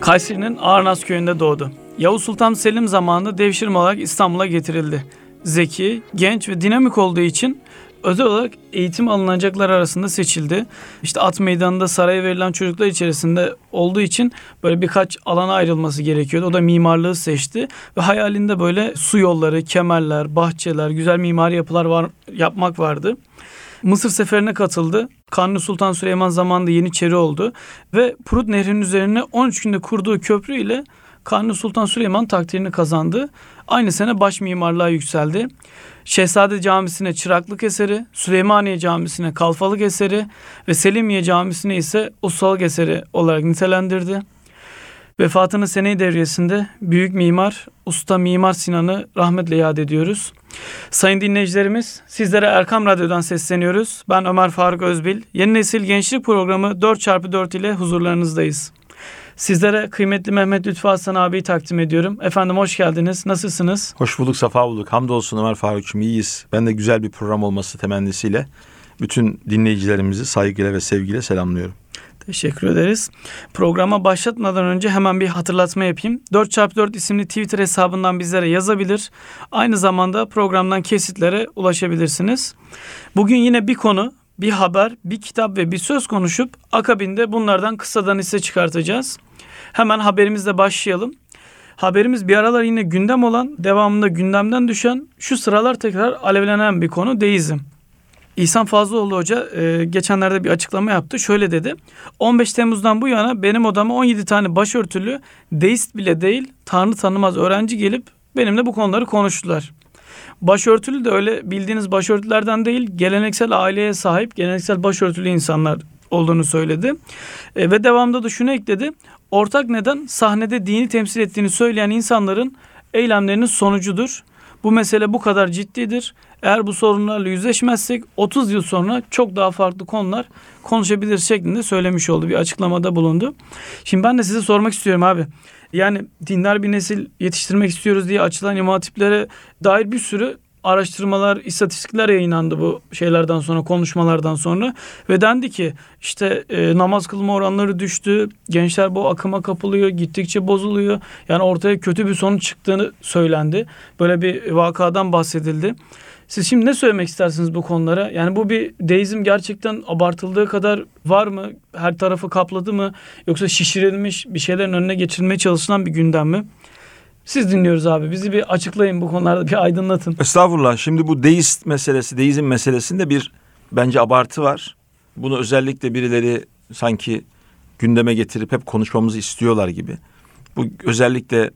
Kayseri'nin Ağırnaz köyünde doğdu. Yavuz Sultan Selim zamanında devşirme olarak İstanbul'a getirildi. Zeki, genç ve dinamik olduğu için özel olarak eğitim alınacaklar arasında seçildi. İşte at meydanında saraya verilen çocuklar içerisinde olduğu için böyle birkaç alana ayrılması gerekiyordu. O da mimarlığı seçti ve hayalinde böyle su yolları, kemerler, bahçeler, güzel mimari yapılar yapmak vardı. Mısır seferine katıldı. Kanuni Sultan Süleyman zamanında Yeniçeri oldu ve Prut Nehri'nin üzerine 13 günde kurduğu köprü ile Kanuni Sultan Süleyman takdirini kazandı. Aynı sene baş mimarlığa yükseldi. Şehzade Camisi'ne çıraklık eseri, Süleymaniye Camisi'ne kalfalık eseri ve Selimiye Camisi'ne ise ustalık eseri olarak nitelendirdi. Vefatının seneyi devriyesinde büyük mimar, usta Mimar Sinan'ı rahmetle yad ediyoruz. Sayın dinleyicilerimiz, sizlere Erkam Radyo'dan sesleniyoruz. Ben Ömer Faruk Özbil. Yeni Nesil Gençlik Programı 4x4 ile huzurlarınızdayız. Sizlere kıymetli Mehmet Lütfü Aslan abiyi takdim ediyorum. Efendim hoş geldiniz. Nasılsınız? Hoş bulduk, safa bulduk. Hamdolsun Ömer Faruk'cum, iyiyiz. Ben de güzel bir program olması temennisiyle bütün dinleyicilerimizi saygıyla ve sevgiyle selamlıyorum. Teşekkür ederiz. Programa başlatmadan önce hemen bir hatırlatma yapayım. 4x4 isimli Twitter hesabından bizlere yazabilir. Aynı zamanda programdan kesitlere ulaşabilirsiniz. Bugün yine bir konu, bir haber, bir kitap ve bir söz konuşup akabinde bunlardan kısadan hisse çıkartacağız. Hemen haberimizle başlayalım. Haberimiz bir aralar yine gündem olan, devamında gündemden düşen, şu sıralar tekrar alevlenen bir konu: deizm. İhsan Fazlıoğlu Hoca geçenlerde bir açıklama yaptı. Şöyle dedi: 15 Temmuz'dan bu yana benim odama 17 tane başörtülü, deist bile değil, Tanrı tanımaz öğrenci gelip benimle bu konuları konuştular. Başörtülü de öyle bildiğiniz başörtülerden değil, geleneksel aileye sahip, geleneksel başörtülü insanlar olduğunu söyledi. Ve devamında da şunu ekledi: ortak neden sahnede dini temsil ettiğini söyleyen insanların eylemlerinin sonucudur. Bu mesele bu kadar ciddidir. Eğer bu sorunlarla yüzleşmezsek 30 yıl sonra çok daha farklı konular konuşabiliriz şeklinde söylemiş oldu. Bir açıklamada bulundu. Şimdi ben de size sormak istiyorum abi. Yani dindar bir nesil yetiştirmek istiyoruz diye açılan imam hatiplere dair bir sürü araştırmalar, istatistikler yayınlandı bu şeylerden sonra, konuşmalardan sonra. Ve dendi ki işte namaz kılma oranları düştü. Gençler bu akıma kapılıyor, gittikçe bozuluyor. Yani ortaya kötü bir sonuç çıktığını söylendi. Böyle bir vakadan bahsedildi. Siz şimdi ne söylemek istersiniz bu konulara? Yani bu bir deizm gerçekten abartıldığı kadar var mı? Her tarafı kapladı mı? Yoksa şişirilmiş, bir şeylerin önüne geçirilmeye çalışılan bir gündem mi? Siz dinliyoruz abi. Bizi bir açıklayın bu konularda, bir aydınlatın. Estağfurullah. Şimdi bu deizm meselesinde bir bence abartı var. Bunu özellikle birileri sanki gündeme getirip hep konuşmamızı istiyorlar gibi. Bu özellikle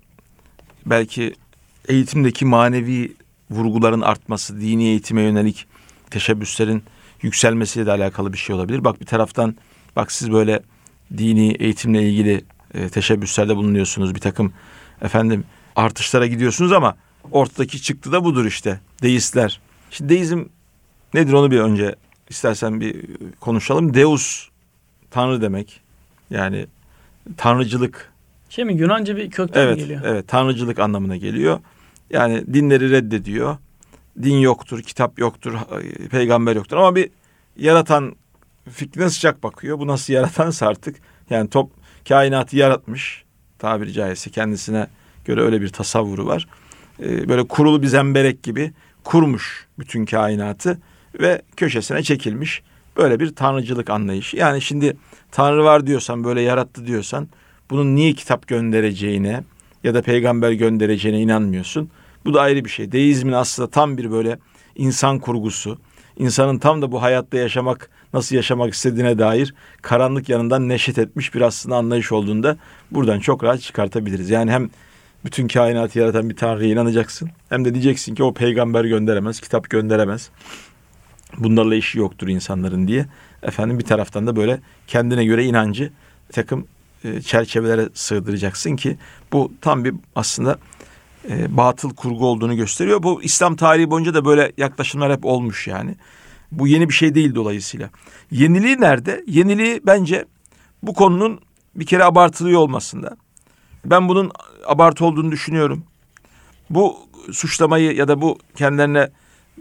belki eğitimdeki manevi vurguların artması, dini eğitime yönelik teşebbüslerin yükselmesiyle de alakalı bir şey olabilir. Bak bir taraftan siz böyle dini eğitimle ilgili teşebbüslerde bulunuyorsunuz. Bir takım artışlara gidiyorsunuz ama ortadaki çıktı da budur işte. Deistler. Şimdi deizm nedir onu bir önce istersen bir konuşalım. Deus, Tanrı demek. Yani tanrıcılık. Yunanca bir kökten geliyor. Evet, tanrıcılık anlamına geliyor. Yani dinleri reddediyor. Din yoktur, kitap yoktur, peygamber yoktur. Ama bir yaratan fikrine sıcak bakıyor. Bu nasıl yaratansa artık. Yani kainatı yaratmış. Tabiri caizse kendisine göre öyle bir tasavvuru var. Böyle kurulu bir zemberek gibi kurmuş bütün kainatı ve köşesine çekilmiş. Böyle bir tanrıcılık anlayışı. Yani şimdi Tanrı var diyorsan, böyle yarattı diyorsan, bunun niye kitap göndereceğine ya da peygamber göndereceğine inanmıyorsun. Bu da ayrı bir şey. Deizmin aslında tam bir böyle insan kurgusu. İnsanın tam da bu hayatta nasıl yaşamak istediğine dair karanlık yanından neşet etmiş bir aslında anlayış olduğunda buradan çok rahat çıkartabiliriz. Yani hem bütün kainatı yaratan bir Tanrı'ya inanacaksın, hem de diyeceksin ki o peygamber gönderemez, kitap gönderemez. Bunlarla işi yoktur insanların diye. Bir taraftan da böyle kendine göre inancı takım çerçevelere sığdıracaksın ki bu tam bir aslında batıl kurgu olduğunu gösteriyor. Bu İslam tarihi boyunca da böyle yaklaşımlar hep olmuş yani. Bu yeni bir şey değil dolayısıyla. Yeniliği nerede? Yeniliği bence bu konunun bir kere abartılıyor olmasında. Ben bunun abartı olduğunu düşünüyorum. Bu suçlamayı ya da kendilerine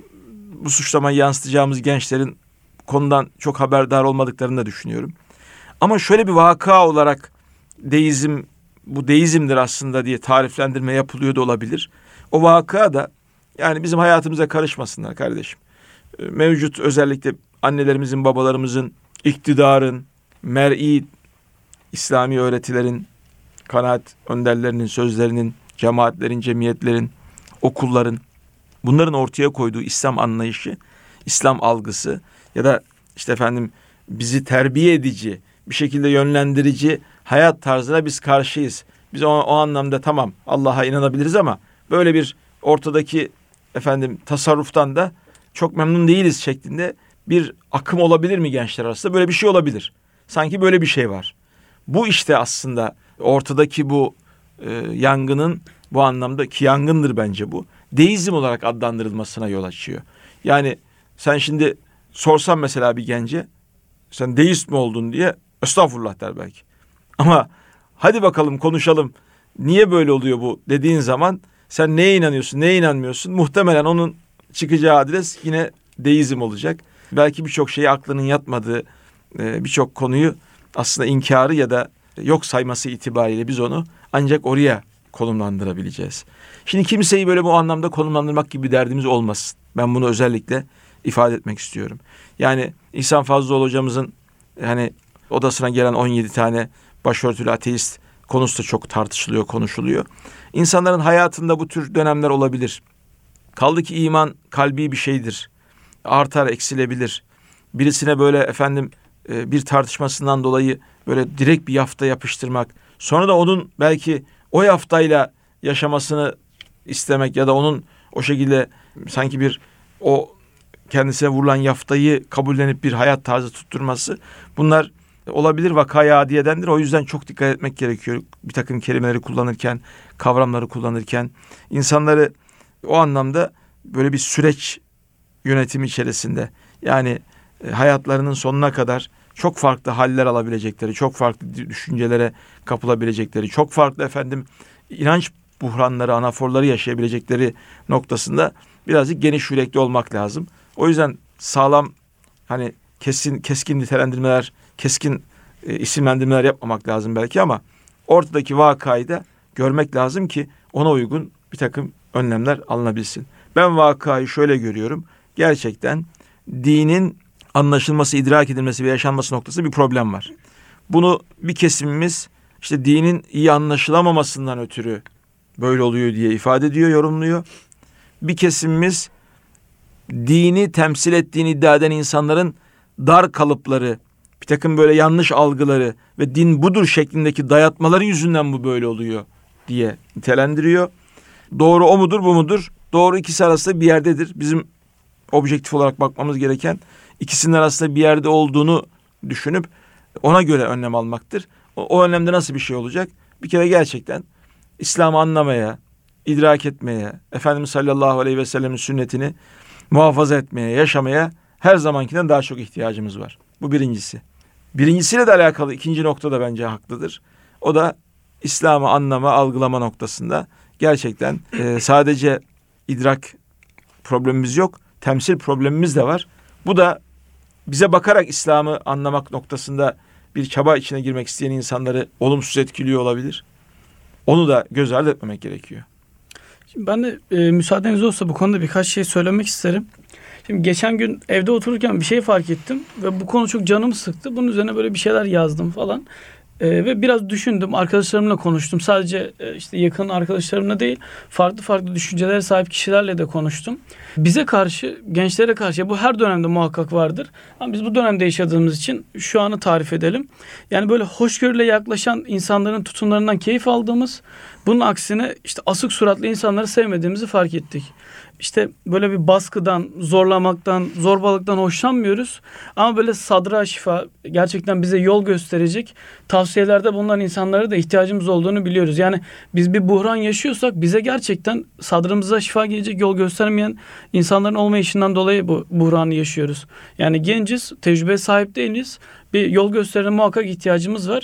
bu suçlamayı yansıtacağımız gençlerin konudan çok haberdar olmadıklarını da düşünüyorum. Ama şöyle bir vaka olarak deizm bu deizmdir aslında diye tariflendirme yapılıyor da olabilir. O vaka da yani bizim hayatımıza karışmasınlar kardeşim. Mevcut özellikle annelerimizin, babalarımızın, iktidarın, mer'i İslami öğretilerin, kanaat önderlerinin sözlerinin, cemaatlerin, cemiyetlerin, okulların, bunların ortaya koyduğu İslam anlayışı, İslam algısı ya da işte efendim bizi terbiye edici, bir şekilde yönlendirici hayat tarzına biz karşıyız. Biz o anlamda tamam Allah'a inanabiliriz ama böyle bir ortadaki efendim tasarruftan da çok memnun değiliz şeklinde bir akım olabilir mi gençler arasında? Böyle bir şey olabilir. Sanki böyle bir şey var. Bu işte aslında ortadaki bu yangının bu anlamdaki yangındır bence bu. Deizm olarak adlandırılmasına yol açıyor. Yani sen şimdi sorsan mesela bir gence sen deist mi oldun diye estağfurullah der belki. Ama hadi bakalım konuşalım niye böyle oluyor bu dediğin zaman sen neye inanıyorsun neye inanmıyorsun muhtemelen onun çıkacağı adres yine deizm olacak. Belki birçok şeyi aklının yatmadığı birçok konuyu aslında inkarı ya da yok sayması itibariyle biz onu ancak oraya konumlandırabileceğiz. Şimdi kimseyi böyle bu anlamda konumlandırmak gibi bir derdimiz olmasın. Ben bunu özellikle ifade etmek istiyorum. Yani İhsan Fazlıoğlu hocamızın hani odasına gelen 17 tane başörtülü ateist konusu da çok tartışılıyor, konuşuluyor. İnsanların hayatında bu tür dönemler olabilir. Kaldı ki iman kalbi bir şeydir. Artar, eksilebilir. Birisine böyle efendim bir tartışmasından dolayı böyle direkt bir yafta yapıştırmak, sonra da onun belki o yaftayla yaşamasını istemek ya da onun o şekilde sanki bir o kendisine vurulan yaftayı kabullenip bir hayat tarzı tutturması, bunlar olabilir, vakaya adiyedendir. O yüzden çok dikkat etmek gerekiyor. Bir takım kelimeleri kullanırken, kavramları kullanırken insanları o anlamda böyle bir süreç yönetimi içerisinde yani hayatlarının sonuna kadar çok farklı haller alabilecekleri, çok farklı düşüncelere kapılabilecekleri, çok farklı efendim inanç buhranları, anaforları yaşayabilecekleri noktasında birazcık geniş yürekli olmak lazım. O yüzden sağlam hani keskin nitelendirmeler, keskin isimlendirmeler yapmamak lazım belki ama ortadaki vakayı da görmek lazım ki ona uygun bir takım önlemler alınabilsin. Ben vakayı şöyle görüyorum. Gerçekten dinin anlaşılması, idrak edilmesi ve yaşanması noktasında bir problem var. Bunu bir kesimimiz işte dinin iyi anlaşılamamasından ötürü böyle oluyor diye ifade ediyor, yorumluyor. Bir kesimimiz dini temsil ettiğini iddia eden insanların dar kalıpları, bir takım böyle yanlış algıları ve din budur şeklindeki dayatmaları yüzünden bu böyle oluyor diye nitelendiriyor. Doğru o mudur, bu mudur? Doğru ikisi arasında bir yerdedir. Bizim objektif olarak bakmamız gereken ikisinin arasında bir yerde olduğunu düşünüp ona göre önlem almaktır. O önlemde nasıl bir şey olacak? Bir kere gerçekten İslam'ı anlamaya, idrak etmeye, Efendimiz sallallahu aleyhi ve sellemin sünnetini muhafaza etmeye, yaşamaya her zamankinden daha çok ihtiyacımız var. Bu birincisi. Birincisiyle de alakalı ikinci nokta da bence haklıdır. O da İslam'ı anlama, algılama noktasında gerçekten sadece idrak problemimiz yok, temsil problemimiz de var. Bu da bize bakarak İslam'ı anlamak noktasında bir çaba içine girmek isteyen insanları olumsuz etkiliyor olabilir. Onu da göz ardı etmemek gerekiyor. Şimdi ben de müsaadeniz olsa bu konuda birkaç şey söylemek isterim. Şimdi geçen gün evde otururken bir şey fark ettim ve bu konu çok canımı sıktı. Bunun üzerine böyle bir şeyler yazdım falan. Ve biraz düşündüm, arkadaşlarımla konuştum. Sadece işte yakın arkadaşlarımla değil, farklı düşüncelere sahip kişilerle de konuştum. Bize karşı, gençlere karşı, bu her dönemde muhakkak vardır. Ama biz bu dönemde yaşadığımız için şu anı tarif edelim. Yani böyle hoşgörüyle yaklaşan insanların tutumlarından keyif aldığımız, bunun aksine işte asık suratlı insanları sevmediğimizi fark ettik. İşte böyle bir baskıdan, zorlamaktan, zorbalıktan hoşlanmıyoruz. Ama böyle sadra şifa, gerçekten bize yol gösterecek tavsiyelerde bulunan insanlara da ihtiyacımız olduğunu biliyoruz. Yani biz bir buhran yaşıyorsak bize gerçekten sadrımıza şifa gelecek yol göstermeyen insanların olmayışından dolayı bu buhranı yaşıyoruz. Yani genciz, tecrübe sahip değiliz. Bir yol gösterene muhakkak ihtiyacımız var.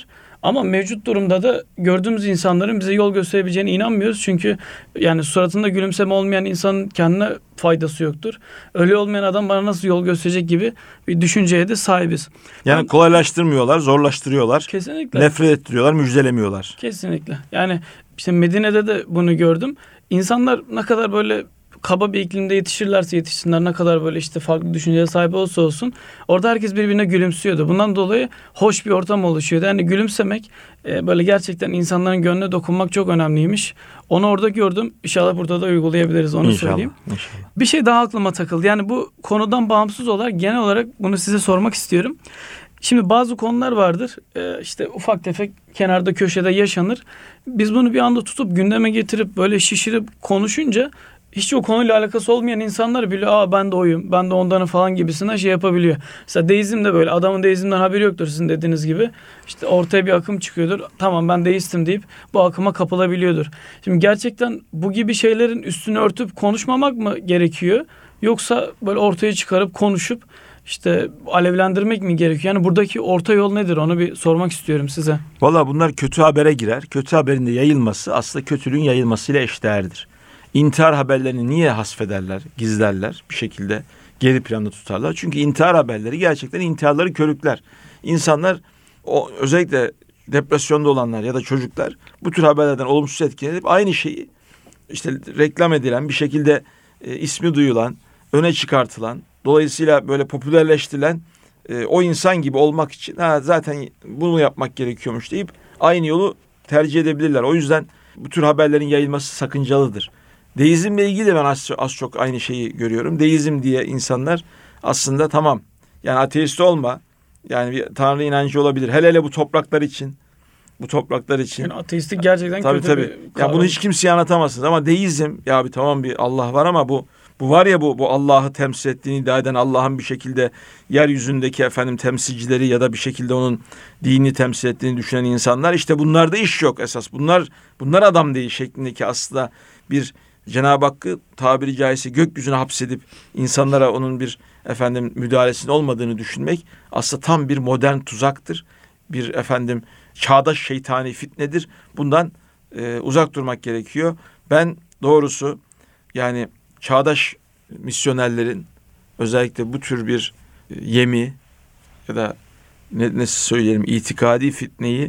Ama mevcut durumda da gördüğümüz insanların bize yol gösterebileceğine inanmıyoruz. Çünkü yani suratında gülümseme olmayan insanın kendine faydası yoktur. Öyle olmayan adam bana nasıl yol gösterecek gibi bir düşünceye de sahibiz. Yani kolaylaştırmıyorlar, zorlaştırıyorlar. Kesinlikle. Nefret ettiriyorlar, müjdelemiyorlar. Kesinlikle. Yani işte Medine'de de bunu gördüm. İnsanlar ne kadar böyle kaba bir iklimde yetişirlerse yetişsinler, ne kadar böyle işte farklı düşünceye sahip olsa olsun, orada herkes birbirine gülümsüyordu. Bundan dolayı hoş bir ortam oluşuyordu. Yani gülümsemek, böyle gerçekten insanların gönlüne dokunmak çok önemliymiş. Onu orada gördüm. İnşallah burada da uygulayabiliriz, onu söyleyeyim. İnşallah. Bir şey daha aklıma takıldı. Yani bu konudan bağımsız olarak genel olarak bunu size sormak istiyorum. Şimdi bazı konular vardır, işte ufak tefek kenarda köşede yaşanır. Biz bunu bir anda tutup gündeme getirip böyle şişirip konuşunca hiç o konuyla alakası olmayan insanlar bile ben de oyum, ben de ondanım falan gibisinden şey yapabiliyor. Mesela deizm de böyle, adamın deizmden haberi yoktur sizin dediğiniz gibi. İşte ortaya bir akım çıkıyordur, tamam ben deistim deyip bu akıma kapılabiliyordur. Şimdi gerçekten bu gibi şeylerin üstünü örtüp konuşmamak mı gerekiyor? Yoksa böyle ortaya çıkarıp konuşup işte alevlendirmek mi gerekiyor? Yani buradaki orta yol nedir? Onu bir sormak istiyorum size. Valla bunlar kötü habere girer. Kötü haberin de yayılması aslında kötülüğün yayılmasıyla eşdeğerdir. İntihar haberlerini niye hasfederler, gizlerler, bir şekilde geri planda tutarlar? Çünkü intihar haberleri gerçekten intiharları körükler. İnsanlar, özellikle depresyonda olanlar ya da çocuklar bu tür haberlerden olumsuz etkilenip aynı şeyi işte reklam edilen, bir şekilde ismi duyulan, öne çıkartılan, dolayısıyla böyle popülerleştirilen o insan gibi olmak için zaten bunu yapmak gerekiyormuş deyip aynı yolu tercih edebilirler. O yüzden bu tür haberlerin yayılması sakıncalıdır. Deizmle ilgili de ben az çok aynı şeyi görüyorum. Deizm diye insanlar aslında tamam, yani ateist olma, yani bir tanrı inancı olabilir. Hele hele bu topraklar için. Bu topraklar için. Yani ateistlik gerçekten tabii, kötü tabii. bir Ya kavram. bunu hiç kimseye anlatamazsınız ama deizm, ya bir tamam bir Allah var ama bu var ya, bu Allah'ı temsil ettiğini iddia eden, Allah'ın bir şekilde yeryüzündeki temsilcileri ya da bir şekilde onun dinini temsil ettiğini düşünen insanlar, işte bunlarda iş yok esas. Bunlar adam değil şeklindeki aslında bir Cenab-ı Hakk'ı tabiri caizse gökyüzüne hapsedip insanlara onun bir müdahalesinin olmadığını düşünmek aslında tam bir modern tuzaktır. Bir çağdaş şeytani fitnedir. Bundan uzak durmak gerekiyor. Ben doğrusu yani çağdaş misyonerlerin özellikle bu tür bir yemi ya da nasıl söyleyelim, itikadi fitneyi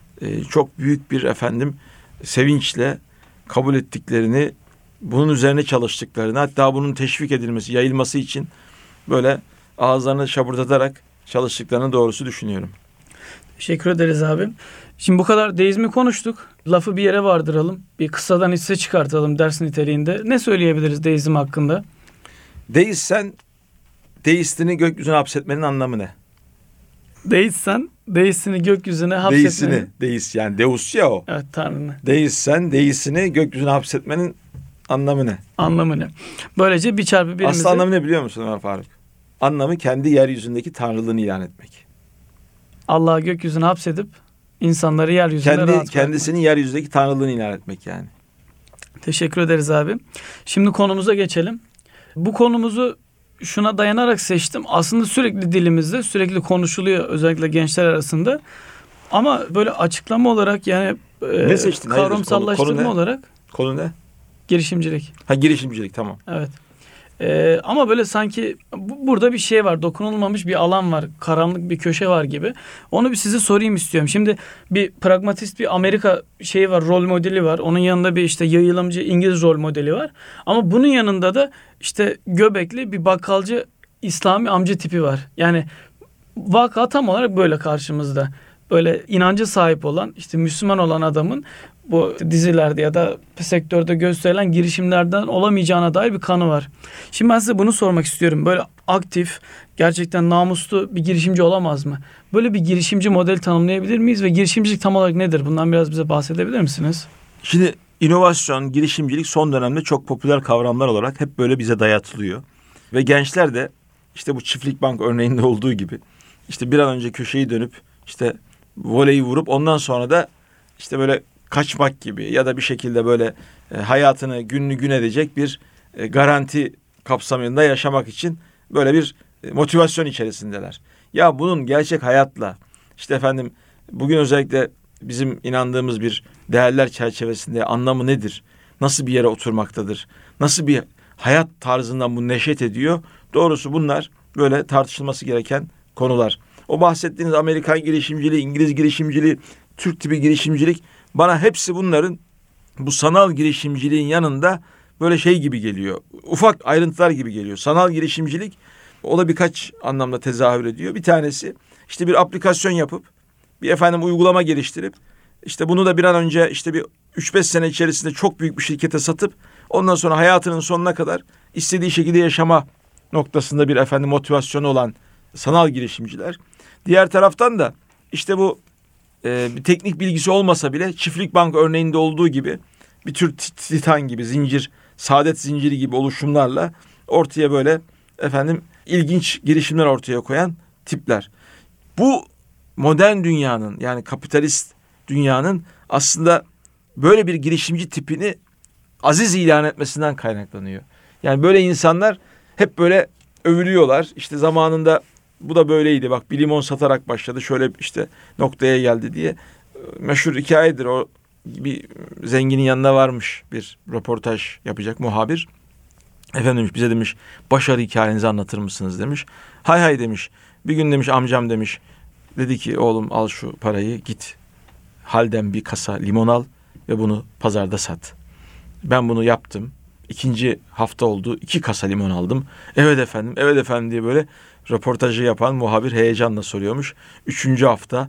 çok büyük bir sevinçle kabul ettiklerini, bunun üzerine çalıştıklarını, hatta bunun teşvik edilmesi, yayılması için böyle ağızlarını şapırdatarak çalıştıklarını doğrusu düşünüyorum. Teşekkür ederiz abi. Şimdi bu kadar deizmi konuştuk. Lafı bir yere vardıralım. Bir kıssadan hisse çıkartalım ders niteliğinde. Ne söyleyebiliriz deizm hakkında? Deistsen, deistini gökyüzüne hapsetmenin anlamı ne? Deistsen, deistini gökyüzüne hapsetmenin. Deist yani Deus ya o. Evet, Tanrı'nı. Deistsen, deistini gökyüzüne hapsetmenin anlamı ne? Anlamı ne? Böylece 1+1'imizi... Aslı anlamı ne biliyor musun Ömer Faruk? Anlamı kendi yeryüzündeki tanrılığını ilan etmek. Allah'ı gökyüzüne hapsedip insanları yeryüzünde rahat bırakmak. Kendisinin yeryüzündeki tanrılığını ilan etmek yani. Teşekkür ederiz abi. Şimdi konumuza geçelim. Bu konumuzu şuna dayanarak seçtim. Aslında sürekli dilimizde, sürekli konuşuluyor özellikle gençler arasında. Ama böyle açıklama olarak yani ne seçtin? Kavramsallaştırma konu olarak. Konu ne? Girişimcilik. Girişimcilik, tamam. Evet. Ama böyle sanki burada bir şey var, dokunulmamış bir alan var, karanlık bir köşe var gibi. Onu bir size sorayım istiyorum. Şimdi bir pragmatist bir Amerika şeyi var, rol modeli var. Onun yanında bir işte yayılımcı İngiliz rol modeli var. Ama bunun yanında da işte göbekli bir bakkalcı İslami amca tipi var. Yani vaka tam olarak böyle karşımızda. Böyle inancı sahip olan, işte Müslüman olan adamın bu dizilerde ya da sektörde gösterilen girişimlerden olamayacağına dair bir kanı var. Şimdi ben size bunu sormak istiyorum. Böyle aktif, gerçekten namuslu bir girişimci olamaz mı? Böyle bir girişimci model tanımlayabilir miyiz ve girişimcilik tam olarak nedir? Bundan biraz bize bahsedebilir misiniz? Şimdi inovasyon, girişimcilik son dönemde çok popüler kavramlar olarak hep böyle bize dayatılıyor. Ve gençler de işte bu Çiftlik Bank örneğinde olduğu gibi işte bir an önce köşeyi dönüp işte voleyi vurup ondan sonra da işte böyle kaçmak gibi ya da bir şekilde böyle hayatını gününü gün edecek bir garanti kapsamında yaşamak için böyle bir motivasyon içerisindeler. Ya bunun gerçek hayatla işte bugün özellikle bizim inandığımız bir değerler çerçevesinde anlamı nedir? Nasıl bir yere oturmaktadır? Nasıl bir hayat tarzından bu neşet ediyor? Doğrusu bunlar böyle tartışılması gereken konular. O bahsettiğiniz Amerikan girişimciliği, İngiliz girişimciliği, Türk tipi girişimcilik, bana hepsi bunların bu sanal girişimciliğin yanında böyle şey gibi geliyor. Ufak ayrıntılar gibi geliyor. Sanal girişimcilik, o da birkaç anlamda tezahür ediyor. Bir tanesi işte bir aplikasyon yapıp bir uygulama geliştirip işte bunu da bir an önce işte bir 3-5 sene içerisinde çok büyük bir şirkete satıp ondan sonra hayatının sonuna kadar istediği şekilde yaşama noktasında bir motivasyonu olan sanal girişimciler. Diğer taraftan da işte bu bir teknik bilgisi olmasa bile Çiftlik Bank örneğinde olduğu gibi bir tür Titan gibi zincir, saadet zinciri gibi oluşumlarla ortaya böyle ilginç girişimler ortaya koyan tipler. Bu modern dünyanın, yani kapitalist dünyanın aslında böyle bir girişimci tipini aziz ilan etmesinden kaynaklanıyor. Yani böyle insanlar hep böyle övülüyorlar. İşte zamanında bu da böyleydi. Bak, bir limon satarak başladı. Şöyle işte noktaya geldi diye. Meşhur hikayedir o. Bir zenginin yanına varmış, bir röportaj yapacak muhabir. Efendim demiş, bize demiş başarı hikayenizi anlatır mısınız demiş. Hay hay demiş. Bir gün demiş amcam demiş, dedi ki oğlum al şu parayı, git halden bir kasa limon al ve bunu pazarda sat. Ben bunu yaptım. 2. hafta oldu. 2 kasa limon aldım. Evet efendim, evet efendim diye böyle röportajı yapan muhabir heyecanla soruyormuş. 3. hafta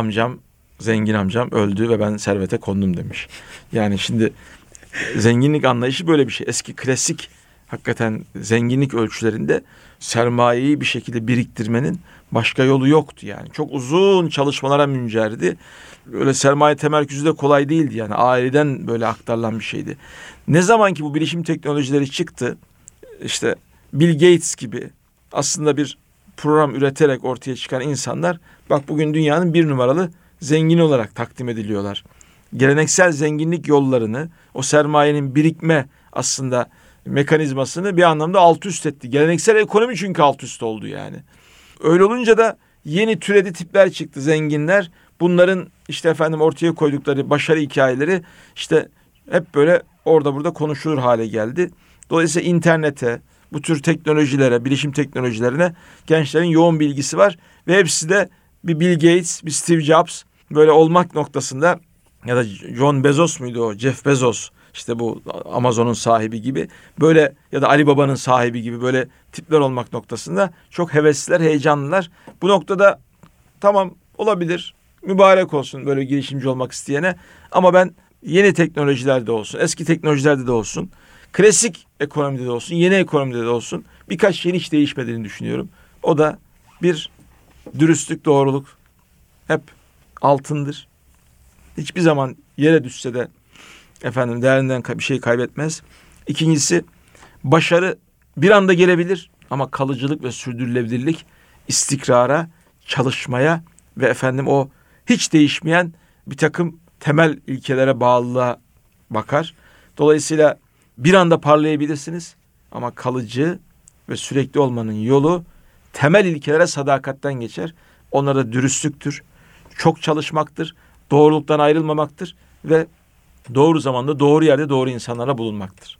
zengin amcam öldü ve ben servete kondum demiş. Yani şimdi zenginlik anlayışı böyle bir şey. Eski klasik hakikaten zenginlik ölçülerinde sermayeyi bir şekilde biriktirmenin başka yolu yoktu yani. Çok uzun çalışmalara müncerdi. Öyle sermaye temerküzü de kolay değildi yani. Aileden böyle aktarılan bir şeydi. Ne zaman ki bu bilişim teknolojileri çıktı, işte Bill Gates gibi aslında bir program üreterek ortaya çıkan insanlar, bak bugün dünyanın 1 numaralı zengini olarak takdim ediliyorlar. Geleneksel zenginlik yollarını, o sermayenin birikme aslında mekanizmasını bir anlamda alt üst etti. Geleneksel ekonomi çünkü alt üst oldu yani. Öyle olunca da yeni türedi tipler çıktı, zenginler. Bunların işte ortaya koydukları başarı hikayeleri işte hep böyle orada burada konuşulur hale geldi. Dolayısıyla internete, bu tür teknolojilere, bilişim teknolojilerine gençlerin yoğun bilgisi var. Ve hepsi de bir Bill Gates, bir Steve Jobs böyle olmak noktasında, ya da John Bezos muydu o? Jeff Bezos, işte bu Amazon'un sahibi gibi böyle, ya da Ali Baba'nın sahibi gibi böyle tipler olmak noktasında çok hevesliler, heyecanlılar. Bu noktada tamam, olabilir, mübarek olsun böyle girişimci olmak isteyene, ama ben yeni teknolojilerde olsun, eski teknolojilerde de olsun, klasik ekonomide de olsun, yeni ekonomide de olsun birkaç şeyin hiç değişmediğini düşünüyorum. O da bir, dürüstlük, doğruluk hep altındır. Hiçbir zaman yere düşse de değerinden bir şey kaybetmez. İkincisi, başarı bir anda gelebilir ama kalıcılık ve sürdürülebilirlik istikrara, çalışmaya ve o hiç değişmeyen bir takım temel ilkelere bağlılığa bakar. Dolayısıyla bir anda parlayabilirsiniz ama kalıcı ve sürekli olmanın yolu temel ilkelere sadakatten geçer. Onlar da dürüstlüktür, çok çalışmaktır, doğruluktan ayrılmamaktır ve doğru zamanda, doğru yerde, doğru insanlarla bulunmaktır.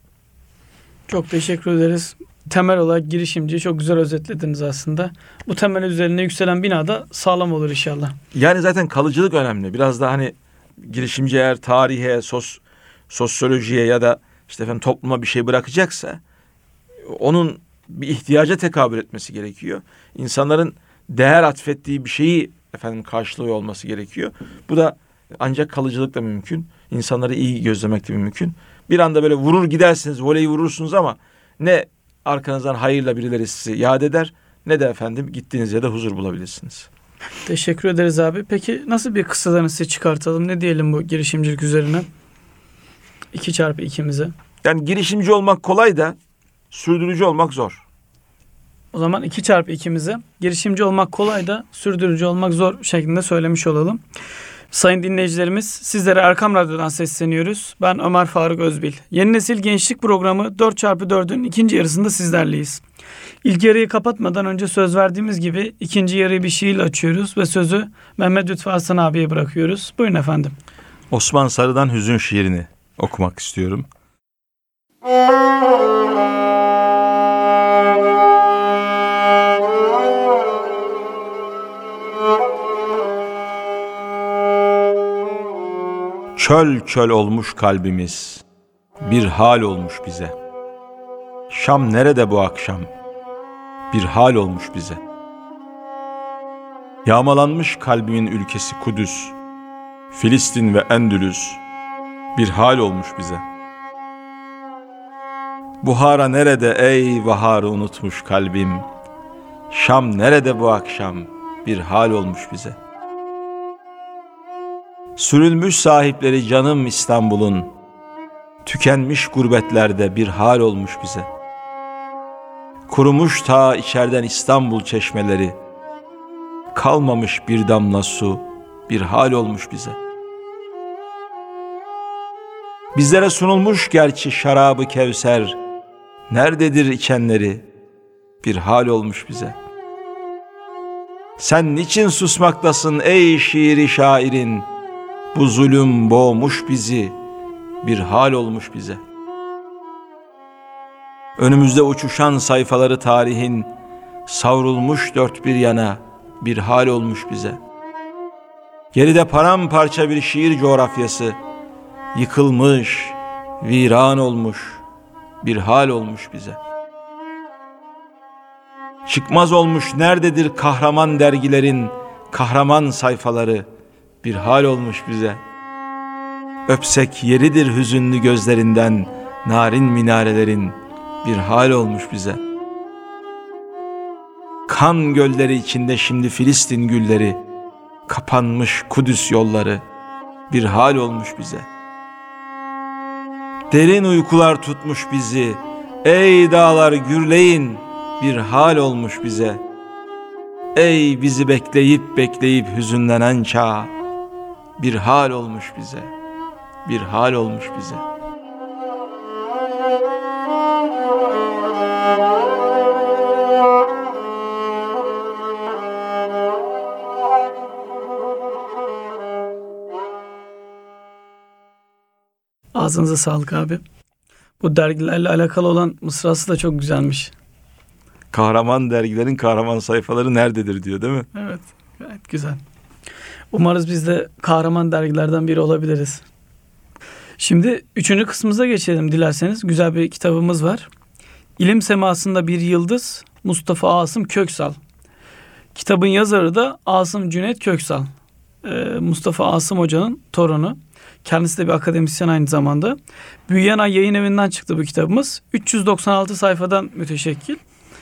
Çok teşekkür ederiz. Temel olarak girişimciyi çok güzel özetlediniz aslında. Bu temel üzerine yükselen bina da sağlam olur inşallah. Yani zaten kalıcılık önemli. Biraz da girişimci eğer tarihe, sosyolojiye ya da topluma bir şey bırakacaksa, onun bir ihtiyaca tekabül etmesi gerekiyor. İnsanların değer atfettiği bir şeyi karşılıyor olması gerekiyor. Bu da ancak kalıcılıkla mümkün. İnsanları iyi gözlemekle mümkün. Bir anda böyle vurur gidersiniz, voleyi vurursunuz ama ne arkanızdan hayırla birileri sizi yad eder, ne de gittiğiniz yerde huzur bulabilirsiniz. Teşekkür ederiz abi. Peki nasıl bir kıssadan size çıkartalım? Ne diyelim bu girişimcilik üzerine? 2x2'mize. Yani girişimci olmak kolay da sürdürücü olmak zor. O zaman 2x2'mize girişimci olmak kolay da sürdürücü olmak zor şeklinde söylemiş olalım. Sayın dinleyicilerimiz, sizlere Erkam Radyo'dan sesleniyoruz. Ben Ömer Faruk Özbil. Yeni Nesil Gençlik Programı 4x4'ün ikinci yarısında sizlerleyiz. İlk yarıyı kapatmadan önce söz verdiğimiz gibi ikinci yarıyı bir şiirle açıyoruz ve sözü Mehmet Lütfü Arslan abiye bırakıyoruz. Buyurun efendim. Osman Sarı'dan Hüzün şiirini okumak istiyorum. Çöl çöl olmuş kalbimiz, bir hal olmuş bize. Şam nerede bu akşam, bir hal olmuş bize. Yağmalanmış kalbimin ülkesi Kudüs, Filistin ve Endülüs, bir hal olmuş bize. Buhara nerede ey baharı unutmuş kalbim, Şam nerede bu akşam, bir hal olmuş bize. Sürülmüş sahipleri canım İstanbul'un, tükenmiş gurbetlerde bir hal olmuş bize. Kurumuş ta içerden İstanbul çeşmeleri, kalmamış bir damla su, bir hal olmuş bize. Bizlere sunulmuş gerçi şarabı Kevser, nerededir içenleri, bir hal olmuş bize. Sen niçin susmaktasın ey şiiri şairin, bu zulüm boğmuş bizi, bir hal olmuş bize. Önümüzde uçuşan sayfaları tarihin, savrulmuş dört bir yana, bir hal olmuş bize. Geride paramparça bir şiir coğrafyası, yıkılmış, viran olmuş, bir hal olmuş bize. Çıkmaz olmuş nerededir kahraman dergilerin, kahraman sayfaları, bir hal olmuş bize. Öpsek yeridir hüzünlü gözlerinden, narin minarelerin, bir hal olmuş bize. Kan gölleri içinde şimdi Filistin gülleri, kapanmış Kudüs yolları, bir hal olmuş bize. Derin uykular tutmuş bizi, ey dağlar gürleyin, bir hal olmuş bize. Ey bizi bekleyip bekleyip hüzünlenen çağ, bir hal olmuş bize, bir hal olmuş bize. Ağzınıza sağlık abi. Bu dergilerle alakalı olan mısrası da çok güzelmiş. Kahraman dergilerin kahraman sayfaları nerededir diyor değil mi? Evet, gayet güzel. Umarız biz de kahraman dergilerden biri olabiliriz. Şimdi 3. kısmımıza geçelim dilerseniz. Güzel bir kitabımız var. İlim Semasında Bir Yıldız, Mustafa Asım Köksal. Kitabın yazarı da Asım Cüneyt Köksal. Mustafa Asım Hoca'nın torunu. Kendisi de bir akademisyen aynı zamanda. Büyüyen Ay Yayın Evi'nden çıktı bu kitabımız. 396 sayfadan müteşekkil.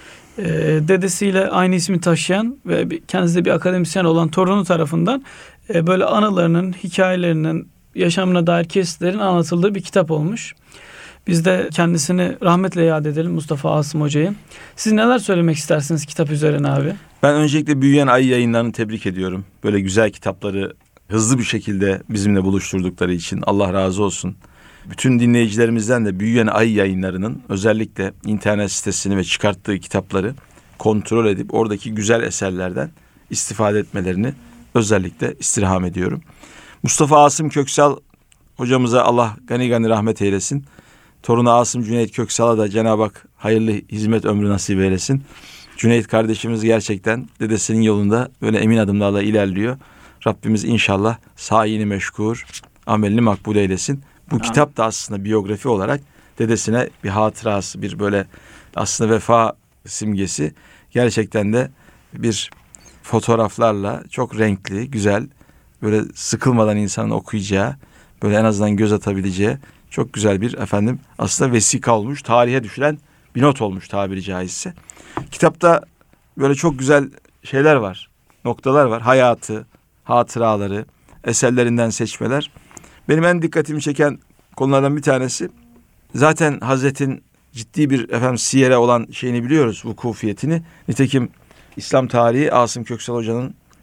Dedesiyle aynı ismi taşıyan ve kendisi de bir akademisyen olan torunu tarafından böyle anılarının, hikayelerinin, yaşamına dair kesitlerin anlatıldığı bir kitap olmuş. Biz de kendisini rahmetle yad edelim, Mustafa Asım Hoca'yı. Siz neler söylemek istersiniz kitap üzerine abi? Ben öncelikle Büyüyen Ay Yayınları'nı tebrik ediyorum. Böyle güzel kitapları hızlı bir şekilde bizimle buluşturdukları için Allah razı olsun. Bütün dinleyicilerimizden de Büyüyen Ay Yayınları'nın özellikle internet sitesini ve çıkarttığı kitapları kontrol edip oradaki güzel eserlerden istifade etmelerini özellikle istirham ediyorum. Mustafa Asım Köksal hocamıza Allah gani gani rahmet eylesin. Torunu Asım Cüneyt Köksal'a da Cenab-ı Hak hayırlı hizmet ömrü nasip eylesin. Cüneyt kardeşimiz gerçekten dedesinin yolunda böyle emin adımlarla ilerliyor. Rabbimiz inşallah sayini meşkur, amelini makbul eylesin. Bu kitap da aslında biyografi olarak dedesine bir hatırası, bir böyle aslında vefa simgesi. Gerçekten de bir fotoğraflarla çok renkli, güzel, böyle sıkılmadan insanın okuyacağı, böyle en azından göz atabileceği çok güzel bir aslında vesika olmuş, tarihe düşülen bir not olmuş tabiri caizse. Kitapta böyle çok güzel şeyler var, noktalar var. Hayatı, hatıraları, eserlerinden seçmeler. Benim en dikkatimi çeken konulardan bir tanesi, zaten Hazret'in ciddi bir siyere olan şeyini biliyoruz, vukufiyetini. Nitekim İslam tarihi Asım Köksal Hoca'nın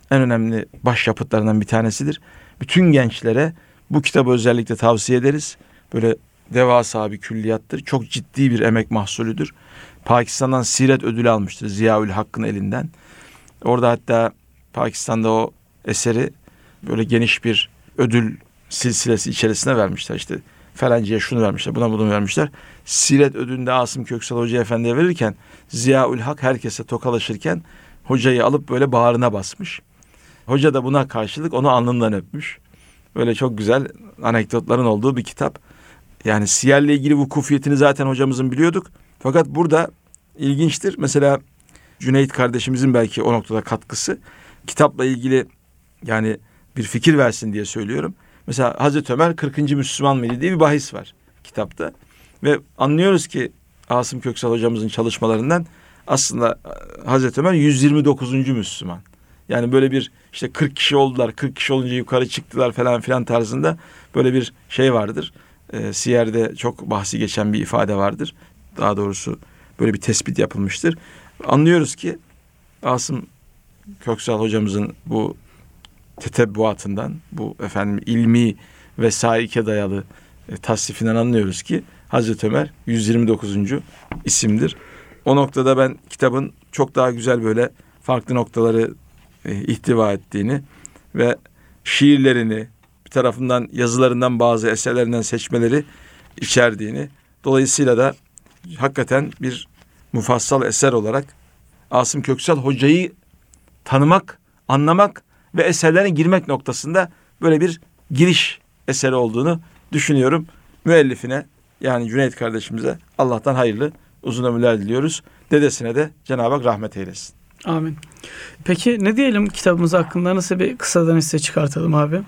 en önemli başyapıtlarından bir tanesidir. Bütün gençlere bu kitabı özellikle tavsiye ederiz. Böyle devasa bir külliyattır. Çok ciddi bir emek mahsulüdür. Pakistan'dan Siret ödülü almıştır Ziaül Hakk'ın elinden. Orada hatta Pakistan'da o eseri böyle geniş bir ödül silsilesi içerisine vermişler. İşte falancıya şunu vermişler, buna bunu vermişler. Siret ödülünde Asım Köksal Hoca Efendi'ye verirken Ziaül Hak herkese tokalaşırken hocayı alıp böyle bağrına basmış. Hoca da buna karşılık onu alnından öpmüş. Böyle çok güzel anekdotların olduğu bir kitap. Yani siyerle ilgili vukufiyetini zaten hocamızın biliyorduk. Fakat burada ilginçtir. Mesela Cüneyt kardeşimizin belki o noktada katkısı. Kitapla ilgili yani bir fikir versin diye söylüyorum. Mesela Hazreti Ömer 40. Müslüman mıydı diye bir bahis var kitapta. Ve anlıyoruz ki Asım Köksal hocamızın çalışmalarından aslında Hazreti Ömer 129. Müslüman. Yani böyle bir işte 40 kişi oldular, 40 kişi olunca yukarı çıktılar falan filan tarzında böyle bir şey vardır. Siyer'de çok bahsi geçen bir ifade vardır. Daha doğrusu böyle bir tespit yapılmıştır. Anlıyoruz ki Asım Köksal hocamızın bu tetebbuatından, bu ilmi ve saike dayalı tasnifinden anlıyoruz ki Hazreti Ömer 129. isimdir. O noktada ben kitabın çok daha güzel böyle farklı noktaları ihtiva ettiğini ve şiirlerini bir tarafından yazılarından bazı eserlerinden seçmeleri içerdiğini, dolayısıyla da hakikaten bir mufassal eser olarak Asım Köksal hocayı tanımak, anlamak ve eserlerine girmek noktasında böyle bir giriş eseri olduğunu düşünüyorum. Müellifine yani Cüneyt kardeşimize Allah'tan hayırlı uzun ömürler diliyoruz. Dedesine de Cenab-ı Hak rahmet eylesin. Amin. Peki ne diyelim kitabımız hakkında, nasıl bir kısadan hisse çıkartalım abi?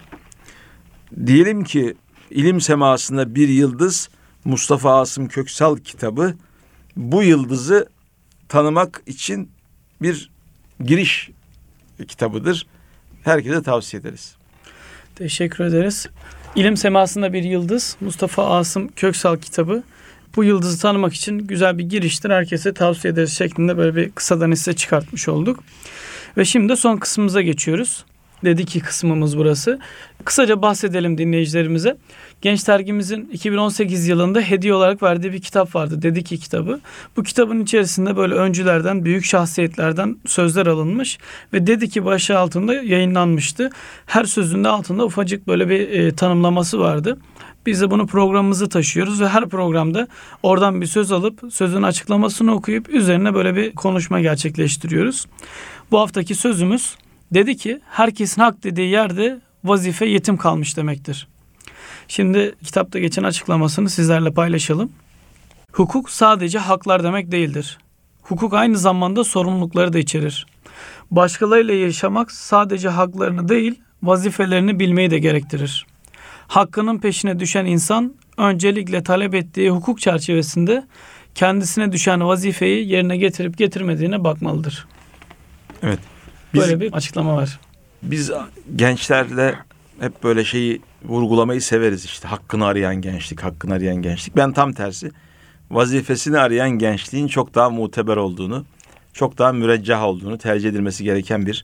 Diyelim ki İlim Semasında Bir Yıldız Mustafa Asım Köksal kitabı bu yıldızı tanımak için bir giriş kitabıdır. Herkese tavsiye ederiz. Teşekkür ederiz. İlim Semasında Bir Yıldız Mustafa Asım Köksal kitabı bu yıldızı tanımak için güzel bir giriştir. Herkese tavsiye ederiz şeklinde böyle bir kısadan hisse çıkartmış olduk. Ve şimdi son kısmımıza geçiyoruz. Dedi ki kısmımız burası. Kısaca bahsedelim dinleyicilerimize. Genç Dergimizin 2018 yılında hediye olarak verdiği bir kitap vardı. Dedi ki kitabı. Bu kitabın içerisinde böyle öncülerden, büyük şahsiyetlerden sözler alınmış ve dedi ki başlığı altında yayınlanmıştı. Her sözünde altında ufacık böyle bir tanımlaması vardı. Biz de bunu programımızı taşıyoruz ve her programda oradan bir söz alıp sözün açıklamasını okuyup üzerine böyle bir konuşma gerçekleştiriyoruz. Bu haftaki sözümüz: dedi ki herkesin hak dediği yerde vazife yetim kalmış demektir. Şimdi kitapta geçen açıklamasını sizlerle paylaşalım. Hukuk sadece haklar demek değildir. Hukuk aynı zamanda sorumlulukları da içerir. Başkalarıyla yaşamak sadece haklarını değil, vazifelerini bilmeyi de gerektirir. Hakkının peşine düşen insan öncelikle talep ettiği hukuk çerçevesinde kendisine düşen vazifeyi yerine getirip getirmediğine bakmalıdır. Evet. Böyle bir açıklama var. Biz gençlerle hep böyle şeyi vurgulamayı severiz işte. Hakkını arayan gençlik, hakkını arayan gençlik. Ben tam tersi vazifesini arayan gençliğin çok daha muteber olduğunu, çok daha müreccah olduğunu, tercih edilmesi gereken bir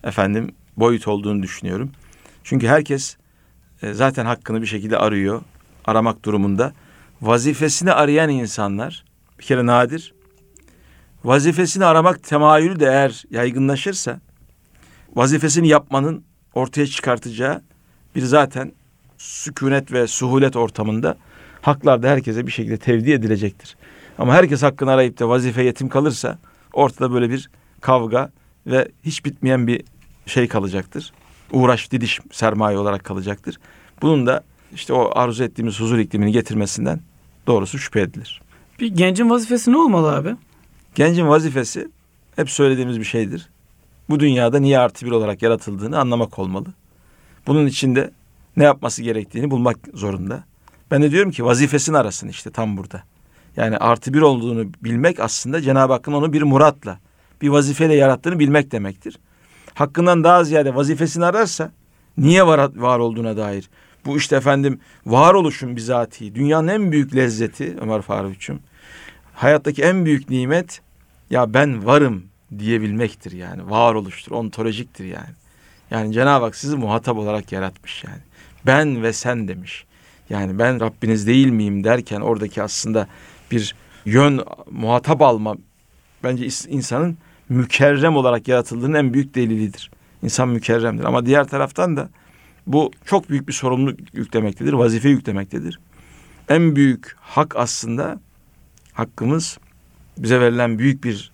boyut olduğunu düşünüyorum. Çünkü herkes zaten hakkını bir şekilde arıyor, aramak durumunda. Vazifesini arayan insanlar bir kere nadir. Vazifesini aramak temayülü de eğer yaygınlaşırsa vazifesini yapmanın ortaya çıkartacağı bir zaten sükunet ve suhulet ortamında haklar da herkese bir şekilde tevdi edilecektir. Ama herkes hakkını arayıp da vazife yetim kalırsa ortada böyle bir kavga ve hiç bitmeyen bir şey kalacaktır. Uğraş, didiş sermaye olarak kalacaktır. Bunun da işte o arzu ettiğimiz huzur iklimini getirmesinden doğrusu şüphe edilir. Bir gencin vazifesi ne olmalı abi? Gencin vazifesi hep söylediğimiz bir şeydir. Bu dünyada niye artı bir olarak yaratıldığını anlamak olmalı. Bunun için de ne yapması gerektiğini bulmak zorunda. Ben de diyorum ki vazifesini arasın işte tam burada. Yani artı bir olduğunu bilmek aslında Cenab-ı Hakk'ın onu bir muratla, bir vazifeyle yarattığını bilmek demektir. Hakkından daha ziyade vazifesini ararsa niye var olduğuna dair. Bu işte varoluşun bizatihi, dünyanın en büyük lezzeti Ömer Faruk'cum. Hayattaki en büyük nimet ya ben varım diyebilmektir yani. Varoluştur, ontolojiktir yani. Yani Cenab-ı Hak sizi muhatap olarak yaratmış yani. Ben ve sen demiş. Yani ben Rabbiniz değil miyim derken oradaki aslında bir yön, muhatap alma bence insanın mükerrem olarak yaratıldığının en büyük delilidir. İnsan mükerremdir ama diğer taraftan da bu çok büyük bir sorumluluk yüklemektedir, vazife yüklemektedir. En büyük hak aslında hakkımız, bize verilen büyük bir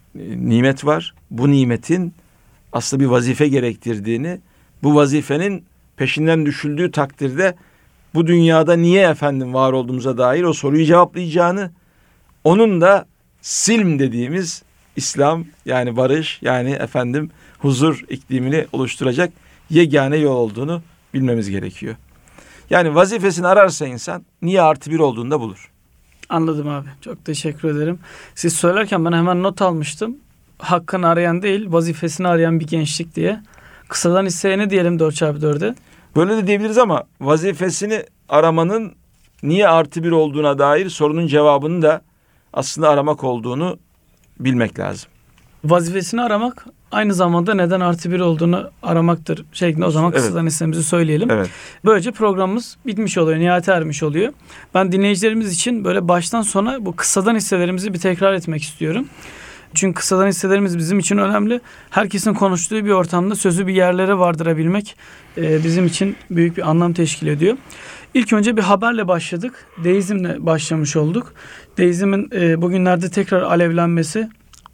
nimet var. Bu nimetin aslında bir vazife gerektirdiğini, bu vazifenin peşinden düşüldüğü takdirde bu dünyada niye efendim var olduğumuza dair o soruyu cevaplayacağını, onun da silm dediğimiz İslam yani barış yani efendim huzur iklimini oluşturacak yegane yol olduğunu bilmemiz gerekiyor. Yani vazifesini ararsa insan niye artı bir olduğunu da bulur. Anladım abi. Çok teşekkür ederim. Siz söylerken ben hemen not almıştım. Hakkını arayan değil, vazifesini arayan bir gençlik diye. Kısadan hisseye ne diyelim 4x4'e? Böyle de diyebiliriz ama vazifesini aramanın niye artı bir olduğuna dair sorunun cevabını da aslında aramak olduğunu bilmek lazım. Vazifesini aramak aynı zamanda neden artı bir olduğunu aramaktır şeklinde o zaman kısadan hissemizi söyleyelim. Evet. Böylece programımız bitmiş oluyor, nihayete ermiş oluyor. Ben dinleyicilerimiz için böyle baştan sona bu kısadan hisselerimizi bir tekrar etmek istiyorum. Çünkü kısadan hisselerimiz bizim için önemli. Herkesin konuştuğu bir ortamda sözü bir yerlere vardırabilmek bizim için büyük bir anlam teşkil ediyor. İlk önce bir haberle başladık. Deizmle başlamış olduk. Deizmin bugünlerde tekrar alevlenmesi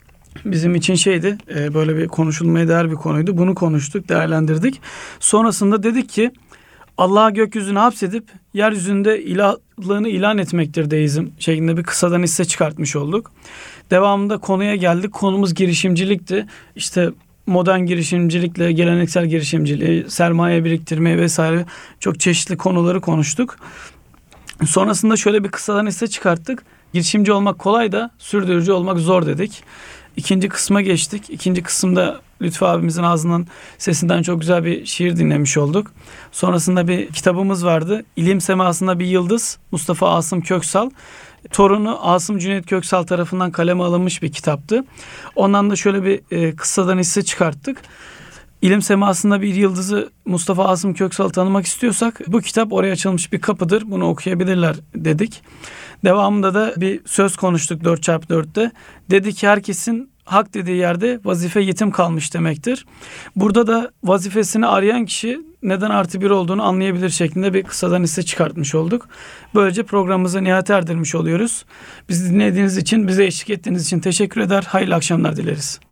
bizim için şeydi, böyle bir konuşulmaya değer bir konuydu. Bunu konuştuk, değerlendirdik. Sonrasında dedik ki Allah'ı gökyüzüne hapsedip yeryüzünde ilahlığını ilan etmektir deizm şeklinde bir kısadan hisse çıkartmış olduk. Devamında konuya geldik. Konumuz girişimcilikti. İşte modern girişimcilikle geleneksel girişimciliği, sermaye biriktirmeyi vesaire çok çeşitli konuları konuştuk. Sonrasında şöyle bir kısadan hisse çıkarttık. Girişimci olmak kolay da sürdürücü olmak zor dedik. İkinci kısma geçtik. İkinci kısımda Lütfü abimizin ağzından, sesinden çok güzel bir şiir dinlemiş olduk. Sonrasında bir kitabımız vardı. İlim Semasında Bir Yıldız, Mustafa Asım Köksal. Torunu Asım Cüneyt Köksal tarafından kaleme alınmış bir kitaptı. Ondan da şöyle bir kıssadan hisse çıkarttık. İlim Semasında Bir Yıldız'ı Mustafa Asım Köksal'ı tanımak istiyorsak bu kitap oraya açılmış bir kapıdır. Bunu okuyabilirler dedik. Devamında da bir söz konuştuk 4x4'te. Dedi ki herkesin hak dediği yerde vazife yetim kalmış demektir. Burada da vazifesini arayan kişi neden artı bir olduğunu anlayabilir şeklinde bir kısadan hisse çıkartmış olduk. Böylece programımızı nihayete erdirmiş oluyoruz. Bizi dinlediğiniz için, bize eşlik ettiğiniz için teşekkür eder. Hayırlı akşamlar dileriz.